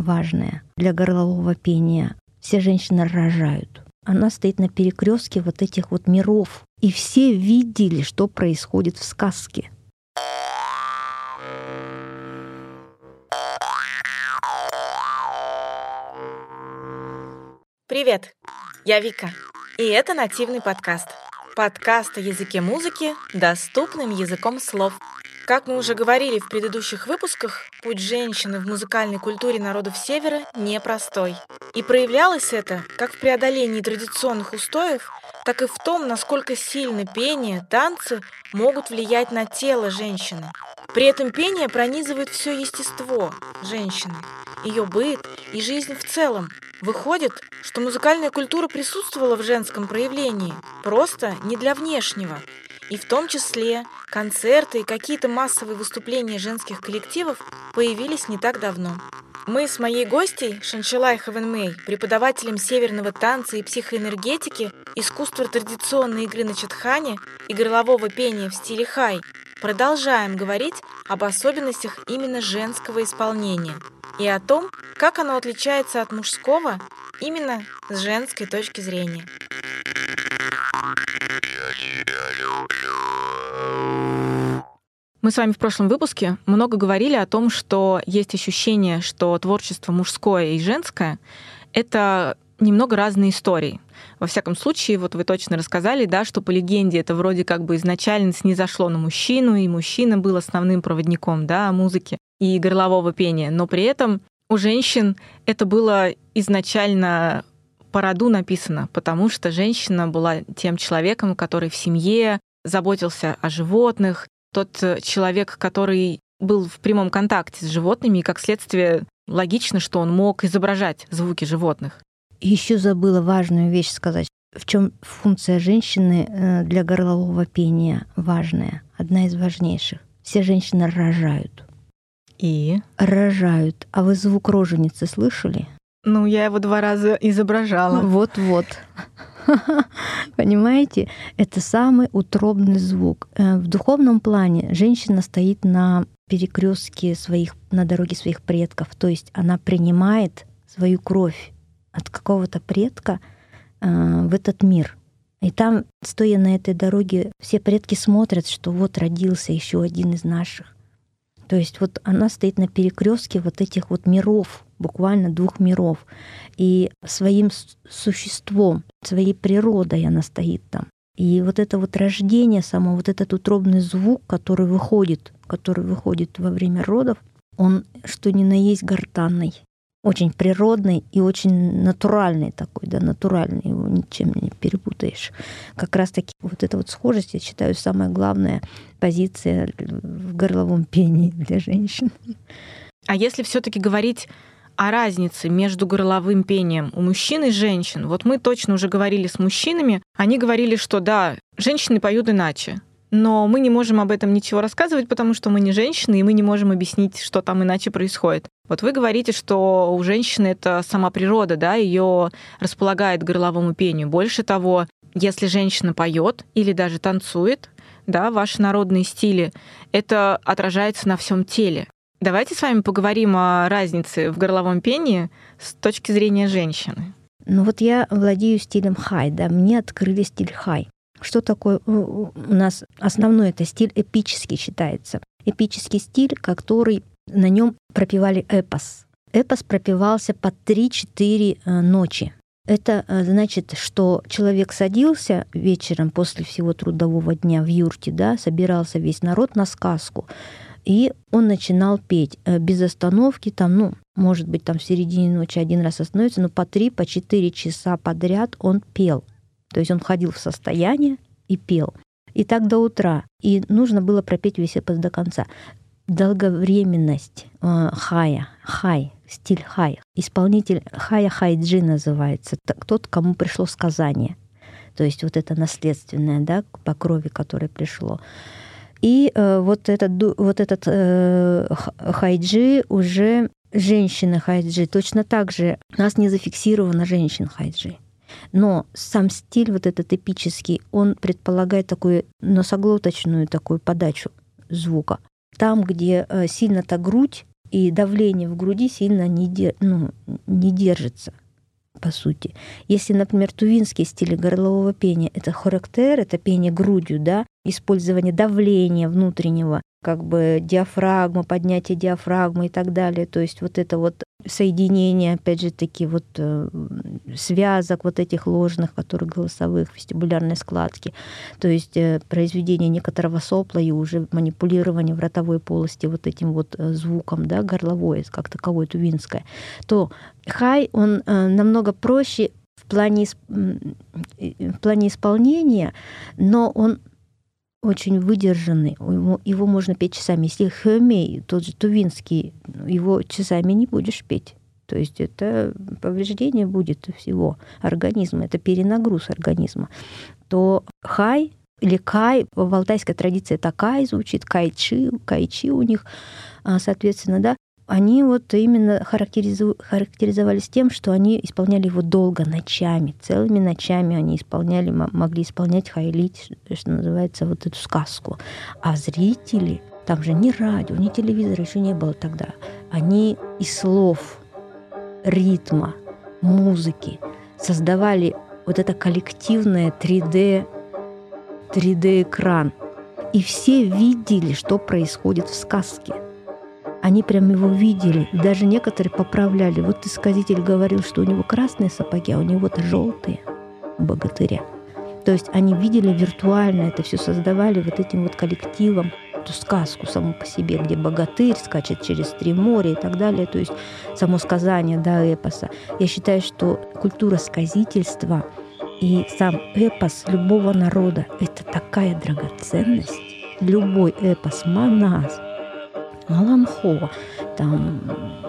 важное для горлового пения. Все женщины рожают. Она стоит на перекрестке вот этих вот миров. И все видели, что происходит в сказке. Привет, я Вика, и это нативный подкаст. Подкаст о языке музыки доступным языком слов. Как мы уже говорили в предыдущих выпусках, путь женщины в музыкальной культуре народов Севера непростой. И проявлялось это как в преодолении традиционных устоев, так и в том, насколько сильно пение, танцы могут влиять на тело женщины. При этом пение пронизывает все естество женщины, ее быт и жизнь в целом. Выходит, что музыкальная культура присутствовала в женском проявлении, просто не для внешнего. И в том числе концерты и какие-то массовые выступления женских коллективов появились не так давно. Мы с моей гостьей Шаншилай Хавенмей, преподавателем северного танца и психоэнергетики, искусства традиционной игры на чатхане и горлового пения в стиле хай, продолжаем говорить об особенностях именно женского исполнения и о том, как оно отличается от мужского именно с женской точки зрения. Мы с вами в прошлом выпуске много говорили о том, что есть ощущение, что творчество мужское и женское — это немного разные истории. Во всяком случае, вот вы точно рассказали, да, что по легенде это вроде как бы изначально снизошло на мужчину, и мужчина был основным проводником, да, музыки и горлового пения. Но при этом у женщин это было изначально по роду написано, потому что женщина была тем человеком, который в семье заботился о животных, тот человек, который был в прямом контакте с животными, и, как следствие, логично, что он мог изображать звуки животных. Еще забыла важную вещь сказать. В чем функция женщины для горлового пения важная, одна из важнейших. Все женщины рожают. И? Рожают. А вы звук роженицы слышали? Ну, я его 2 раза изображала. Вот-вот. Понимаете? Это самый утробный звук. В духовном плане женщина стоит на перекрестке на дороге своих предков. То есть она принимает свою кровь от какого-то предка в этот мир. И там, стоя на этой дороге, все предки смотрят, что вот родился еще один из наших. То есть вот она стоит на перекрестке вот этих вот миров, буквально 2 миров. И своим существом, своей природой она стоит там. И вот это вот рождение само, вот этот утробный звук, который выходит во время родов, он что ни на есть гортанный. Очень природный и очень натуральный такой, да, натуральный, его ничем не перепутаешь. Как раз-таки вот эта вот схожесть, я считаю, самая главная позиция в горловом пении для женщин. А если все-таки говорить о разнице между горловым пением у мужчин и женщин, вот мы точно уже говорили с мужчинами, они говорили, что да, женщины поют иначе. Но мы не можем об этом ничего рассказывать, потому что мы не женщины, и мы не можем объяснить, что там иначе происходит. Вот вы говорите, что у женщины это сама природа, да, ее располагает к горловому пению. Больше того, если женщина поет или даже танцует, да, ваши народные стили, это отражается на всем теле. Давайте с вами поговорим о разнице в горловом пении с точки зрения женщины. Ну вот я владею стилем хай, да, мне открыли стиль хай. Что такое у нас основной это стиль эпический считается. Эпический стиль, который на нем пропевали эпос. Эпос пропевался по 3-4 ночи. Это значит, что человек садился вечером после всего трудового дня в юрте, да, собирался весь народ на сказку, и он начинал петь без остановки, там, может быть, там в середине ночи 1 раз остановится, но по 3-4 часа подряд он пел. То есть он входил в состояние и пел. И так до утра. И нужно было пропеть весь эпос до конца. Долговременность хай, стиль хай. Исполнитель хая хайджи называется. Тот, кому пришло сказание. То есть вот это наследственное, да, по крови, которое пришло. И вот этот хайджи уже женщина хайджи. Точно так же у нас не зафиксировано женщин хайджи. Но сам стиль вот этот эпический, он предполагает такую носоглоточную такую подачу звука. Там, где сильно-то грудь, и давление в груди сильно не держится, по сути. Если, например, тувинские стили горлового пения — это хоректер, это пение грудью, да, использование давления внутреннего, как бы диафрагма, поднятие диафрагмы и так далее. То есть вот это вот соединение, опять же таки, вот связок вот этих ложных, которые голосовых, вестибулярной складки. То есть произведение некоторого сопла и уже манипулирование в ротовой полости вот этим вот звуком, да, горловое, как таковое тувинское. То хай, он намного проще в плане исполнения, но он очень выдержанный, его можно петь часами. Если хэмей, тот же тувинский, его часами не будешь петь. То есть это повреждение будет всего организма, это перенагруз организма. То хай или кай, в алтайской традиции это кай звучит, кайчи у них, соответственно, да, они вот именно характеризовались тем, что они исполняли его долго, ночами, целыми ночами они могли исполнять хайлить, что называется, вот эту сказку. А зрители, там же ни радио, ни телевизора еще не было тогда, они из слов, ритма, музыки создавали вот это коллективное 3D-экран. И все видели, что происходит в сказке. Они прям его видели, и даже некоторые поправляли. Вот сказитель говорил, что у него красные сапоги, а у него-то желтые у богатыря. То есть они видели виртуально, это все создавали вот этим вот коллективом, эту сказку саму по себе, где богатырь скачет через 3 моря и так далее. То есть само сказание, да, эпоса. Я считаю, что культура сказительства и сам эпос любого народа — это такая драгоценность. Любой эпос, Манас, Аламхо, там,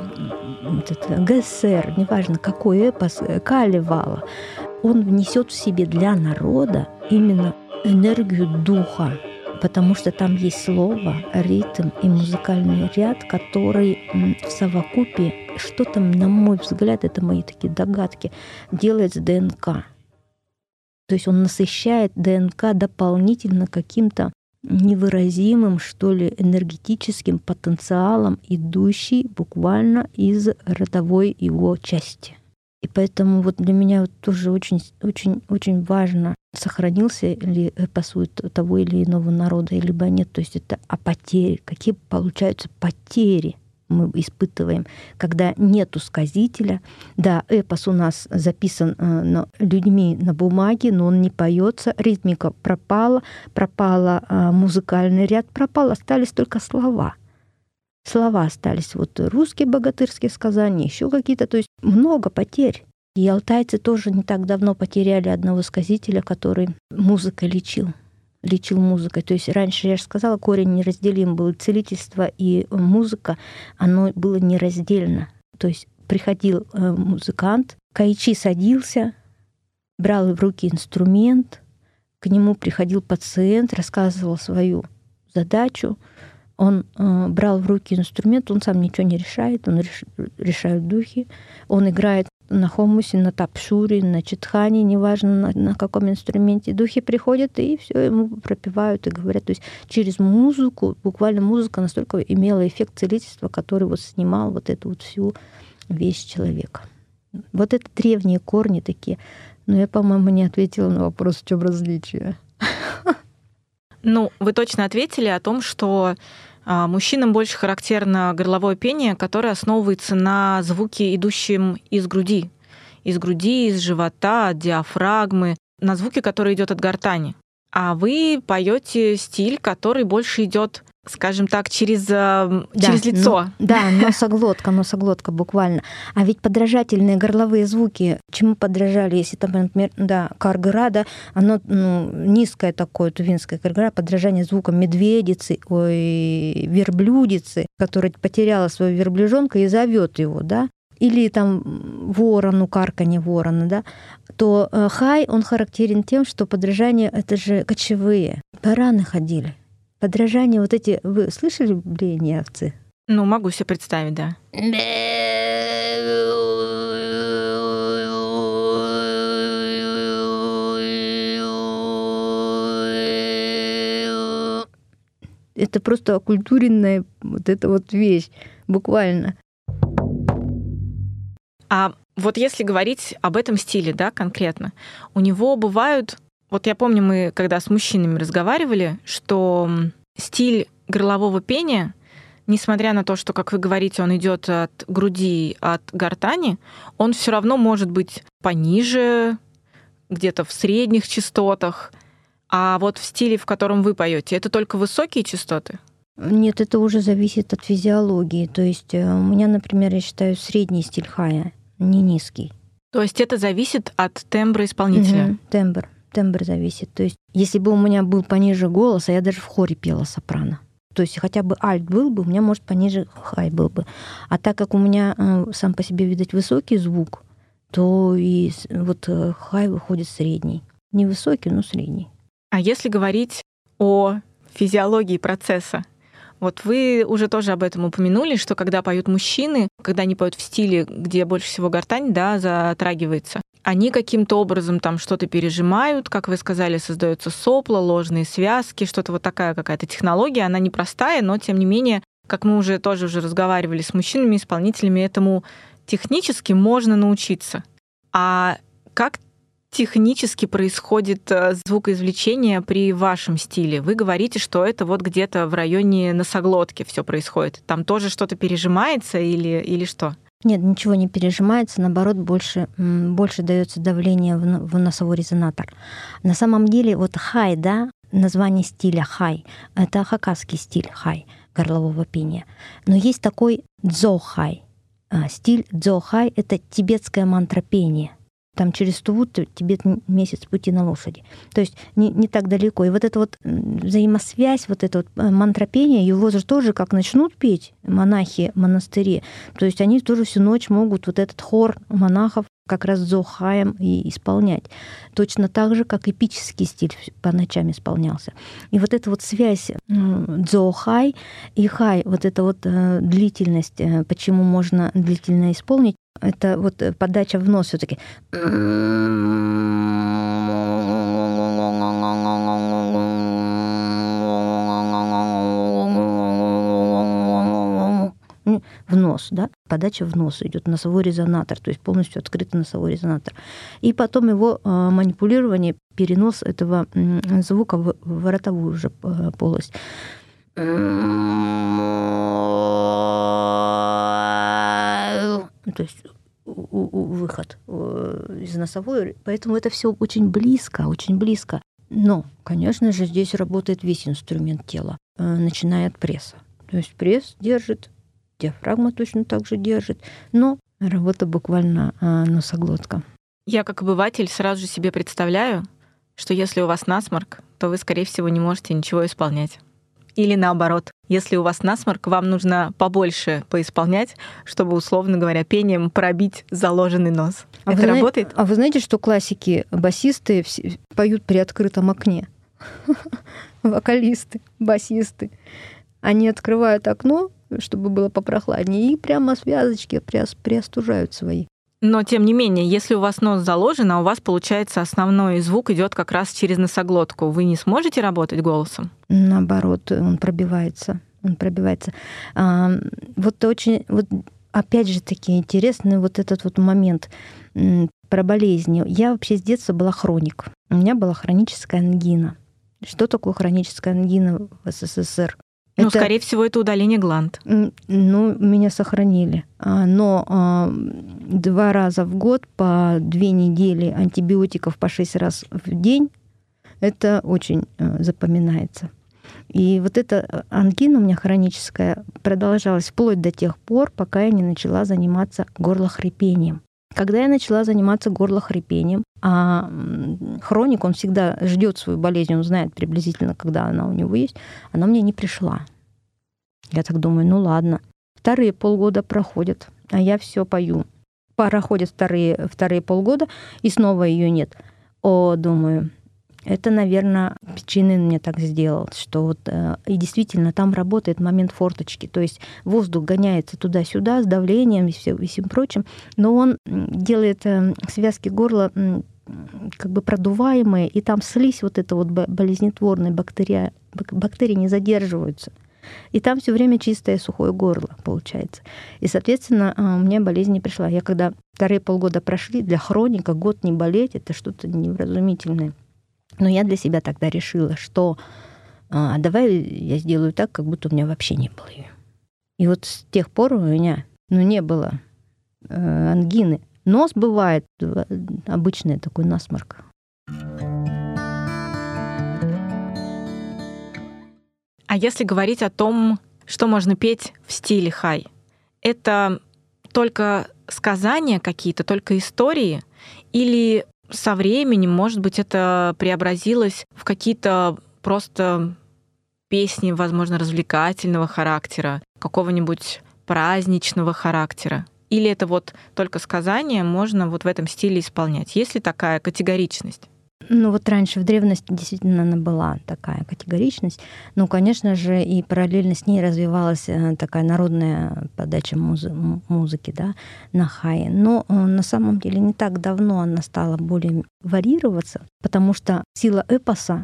ГСР, неважно какой эпос, Калевала, он внесет в себе для народа именно энергию духа, потому что там есть слово, ритм и музыкальный ряд, который в совокупе что-то, на мой взгляд, это мои такие догадки, делает с ДНК. То есть он насыщает ДНК дополнительно каким-то невыразимым, что ли, энергетическим потенциалом, идущий буквально из родовой его части. И поэтому вот для меня вот тоже очень важно, сохранился ли эпос у того или иного народа, либо нет. То есть это о потере. Какие получаются потери мы испытываем, когда нету сказителя. Да, эпос у нас записан людьми на бумаге, но он не поется, ритмика пропала, музыкальный ряд пропал, остались только слова. Слова остались. Вот русские богатырские сказания, еще какие-то. То есть много потерь. И алтайцы тоже не так давно потеряли одного сказителя, который музыкой лечил музыкой. То есть раньше, я же сказала, корень неразделим был. Целительство и музыка, оно было нераздельно. То есть приходил музыкант, кайчи садился, брал в руки инструмент, к нему приходил пациент, рассказывал свою задачу, он брал в руки инструмент, он сам ничего не решает, он решают духи, он играет на хомусе, на тапшуре, на читхане, неважно на каком инструменте. Духи приходят и все ему пропевают и говорят. То есть через музыку, буквально музыка настолько имела эффект целительства, который вот снимал вот эту вот всю вещь человека. Вот это древние корни такие. Но я, по-моему, не ответила на вопрос, в чем различие. Ну, вы точно ответили о том, что мужчинам больше характерно горловое пение, которое основывается на звуке, идущем из груди, из живота, от диафрагмы, на звуке, который идет от гортани. А вы поете стиль, который больше идет, скажем так, через лицо. Носоглотка буквально. А ведь подражательные горловые звуки, чему подражали, если там, например, каргыра, да, оно низкое такое, тувинское каргыра, подражание звукам медведицы, верблюдицы, которая потеряла своего верблюжонка и зовет его, да, или там ворону, карканье ворона, да, то хай, он характерен тем, что подражание — это же кочевые. Бараны ходили. Подражание вот эти... Вы слышали блеяние овцы? Ну, могу себе представить, да. Это просто окультуренная вот эта вот вещь, буквально. А вот если говорить об этом стиле, да, конкретно, у него бывают... Вот я помню, мы когда с мужчинами разговаривали, что стиль горлового пения, несмотря на то, что, как вы говорите, он идет от груди, от гортани, он все равно может быть пониже, где-то в средних частотах. А вот в стиле, в котором вы поете, это только высокие частоты? Нет, это уже зависит от физиологии. То есть у меня, например, я считаю средний стиль хая, не низкий. То есть это зависит от тембра исполнителя? Тембр зависит. То есть если бы у меня был пониже голос, а я даже в хоре пела сопрано, то есть хотя бы альт был бы, у меня, может, пониже хай был бы. А так как у меня сам по себе, видать, высокий звук, то и вот хай выходит средний. Не высокий, но средний. А если говорить о физиологии процесса, вот вы уже тоже об этом упомянули, что когда поют мужчины, когда они поют в стиле, где больше всего гортань, да, затрагивается, они каким-то образом там что-то пережимают, как вы сказали, создаются сопла, ложные связки, что-то вот такая какая-то технология, она непростая, но тем не менее, как мы уже тоже разговаривали с мужчинами, исполнителями, этому технически можно научиться. А как технически происходит звукоизвлечение при вашем стиле? Вы говорите, что это вот где-то в районе носоглотки все происходит. Там тоже что-то пережимается или что? Нет, ничего не пережимается, наоборот, больше дается давление в носовой резонатор. На самом деле, вот хай, да, название стиля хай, это хакасский стиль хай, горлового пения. Но есть такой дзо-хай. Стиль дзо-хай — это тибетское мантропение. Там через Тувут Тибет месяц пути на лошади. То есть не так далеко. И вот эта вот взаимосвязь, вот это вот мантропение, его же тоже как начнут петь монахи в монастыре, то есть они тоже всю ночь могут вот этот хор монахов как раз дзо-хаем и исполнять. Точно так же, как эпический стиль по ночам исполнялся. И вот эта вот связь дзо-хай и хай, вот эта вот длительность, почему можно длительно исполнить, это вот подача в нос все-таки. В нос, да, подача в нос идет, носовой резонатор, то есть полностью открытый носовой резонатор. И потом его манипулирование, перенос этого звука в ротовую уже полость. То есть выход из носовой, поэтому это все очень близко, очень близко. Но, конечно же, здесь работает весь инструмент тела, начиная от пресса. То есть пресс держит, диафрагма точно так же держит, но работа буквально носоглотка. Я, как обыватель, сразу же себе представляю, что если у вас насморк, то вы, скорее всего, не можете ничего исполнять. Или наоборот, если у вас насморк, вам нужно побольше поисполнять, чтобы, условно говоря, пением пробить заложенный нос. Это работает? А вы знаете, что классики, басисты поют при открытом окне? Вокалисты, басисты. Они открывают окно, чтобы было попрохладнее, и прямо связочки приостужают свои. Но, тем не менее, если у вас нос заложен, а у вас, получается, основной звук идет как раз через носоглотку, вы не сможете работать голосом? Наоборот, он пробивается. Вот опять же таки интересный вот этот вот момент про болезни. Я вообще с детства была хроник. У меня была хроническая ангина. Что такое хроническая ангина в СССР? Скорее всего, это удаление гланд. Меня сохранили. Но 2 раза в год по 2 недели антибиотиков по 6 раз в день, это очень запоминается. И вот эта ангина у меня хроническая продолжалась вплоть до тех пор, пока я не начала заниматься горлохрипением. Когда я начала заниматься горлохрипением, а хроник, он всегда ждет свою болезнь, он знает приблизительно, когда она у него есть, она мне не пришла. Я так думаю, ну ладно. 2 полгода проходят, а я все пою. Проходят вторые полгода, и снова ее нет. Думаю, это, наверное, Печенин мне так сделал, что вот и действительно там работает момент форточки, то есть воздух гоняется туда-сюда с давлением и всем прочим, но он делает связки горла как бы продуваемые, и там слизь вот эта вот болезнетворная бактерии не задерживаются. И там все время чистое сухое горло получается. И, соответственно, у меня болезнь не пришла. Я когда вторые полгода прошли, для хроника год не болеть — это что-то невразумительное. Но я для себя тогда решила, что давай я сделаю так, как будто у меня вообще не было ее. И вот с тех пор у меня не было ангины. Нос бывает, обычный такой насморк. А если говорить о том, что можно петь в стиле хай, это только сказания какие-то, только истории? Или со временем, может быть, это преобразилось в какие-то просто песни, возможно, развлекательного характера, какого-нибудь праздничного характера? Или это вот только сказания можно вот в этом стиле исполнять? Есть ли такая категоричность? Вот раньше в древности действительно она была такая категоричность. Конечно же, и параллельно с ней развивалась такая народная подача музыки, да, на хае. Но на самом деле не так давно она стала более варьироваться, потому что сила эпоса,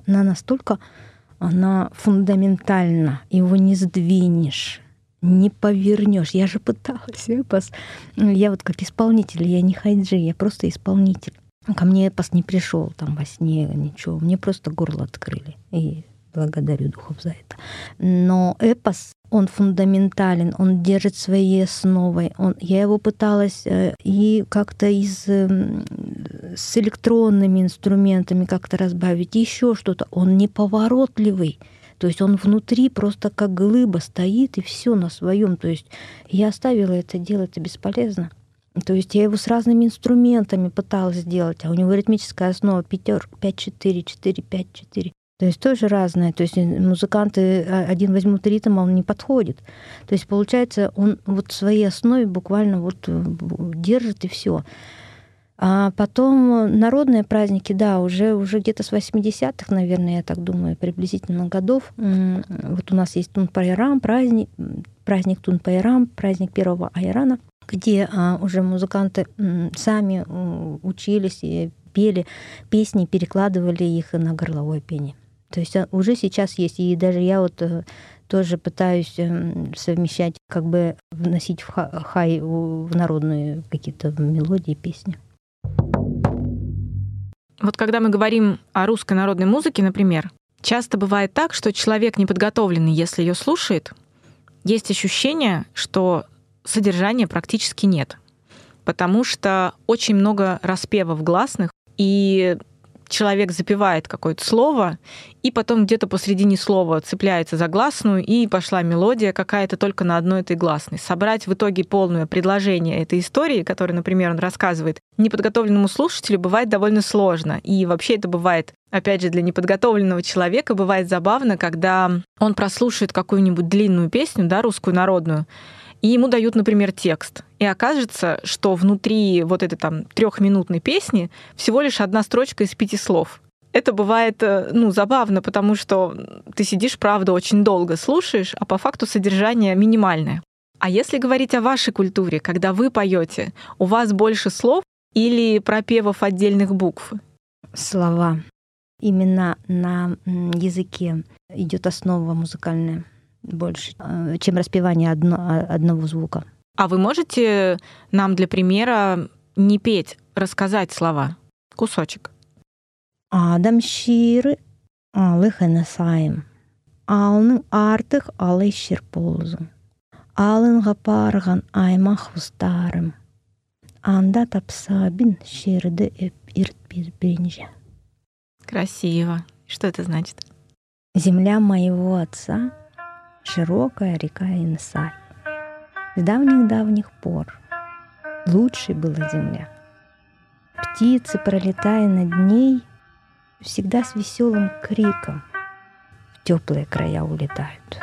она фундаментальна, его не сдвинешь, не повернешь. Я же пыталась эпос. Я вот как исполнитель, я не хайджи, я просто исполнитель. Ко мне эпос не пришел там во сне, ничего. Мне просто горло открыли. И благодарю духов за это. Но эпос, он фундаментален, он держит своей основой. Я его пыталась и как-то с электронными инструментами как-то разбавить, еще что-то. Он неповоротливый. То есть он внутри просто как глыба стоит, и все на своем. То есть я оставила это дело, это бесполезно. То есть я его с разными инструментами пыталась сделать, а у него ритмическая основа 5-4, 4-5-4. То есть тоже разное. То есть музыканты один возьмут ритм, а он не подходит. То есть получается, он вот в своей основе буквально вот держит и все. А потом народные праздники, да, уже где-то с 80-х, наверное, я так думаю, приблизительно годов. Вот у нас есть Тун-Пайрам, праздник Тун-Пайрам, праздник первого Айрана, где уже музыканты сами учились и пели песни, перекладывали их на горловое пение. То есть уже сейчас есть. И даже я вот тоже пытаюсь совмещать, как бы вносить в хай, в народные какие-то мелодии, песни. Вот когда мы говорим о русской народной музыке, например, часто бывает так, что человек неподготовленный, если ее слушает, есть ощущение, что содержания практически нет, потому что очень много распевов гласных, и человек запевает какое-то слово, и потом где-то посредине слова цепляется за гласную, и пошла мелодия какая-то только на одной этой гласной. Собрать в итоге полное предложение этой истории, которую, например, он рассказывает, неподготовленному слушателю бывает довольно сложно. И вообще это бывает, опять же, для неподготовленного человека бывает забавно, когда он прослушает какую-нибудь длинную песню, да, русскую народную, и ему дают, например, текст. И окажется, что внутри вот этой там 3-минутной песни всего лишь одна строчка из 5 слов. Это бывает, забавно, потому что ты сидишь, правда, очень долго слушаешь, а по факту содержание минимальное. А если говорить о вашей культуре, когда вы поете, у вас больше слов или пропевов отдельных букв? Слова. Именно на языке идет основа музыкальная больше, чем распевание одного звука. А вы можете нам для примера не петь, рассказать слова? Кусочек. Адам şiiri alıhını sayım. Alnın artık alışır polzum. Alınğa parğan aymaq ustarım. Анда тапсабин şiirdi irt birbirинce. Красиво. Что это значит? Земля моего отца — широкая река Инсай. С давних-давних пор лучшей была земля. Птицы, пролетая над ней, всегда с веселым криком в теплые края улетают.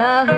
Ах,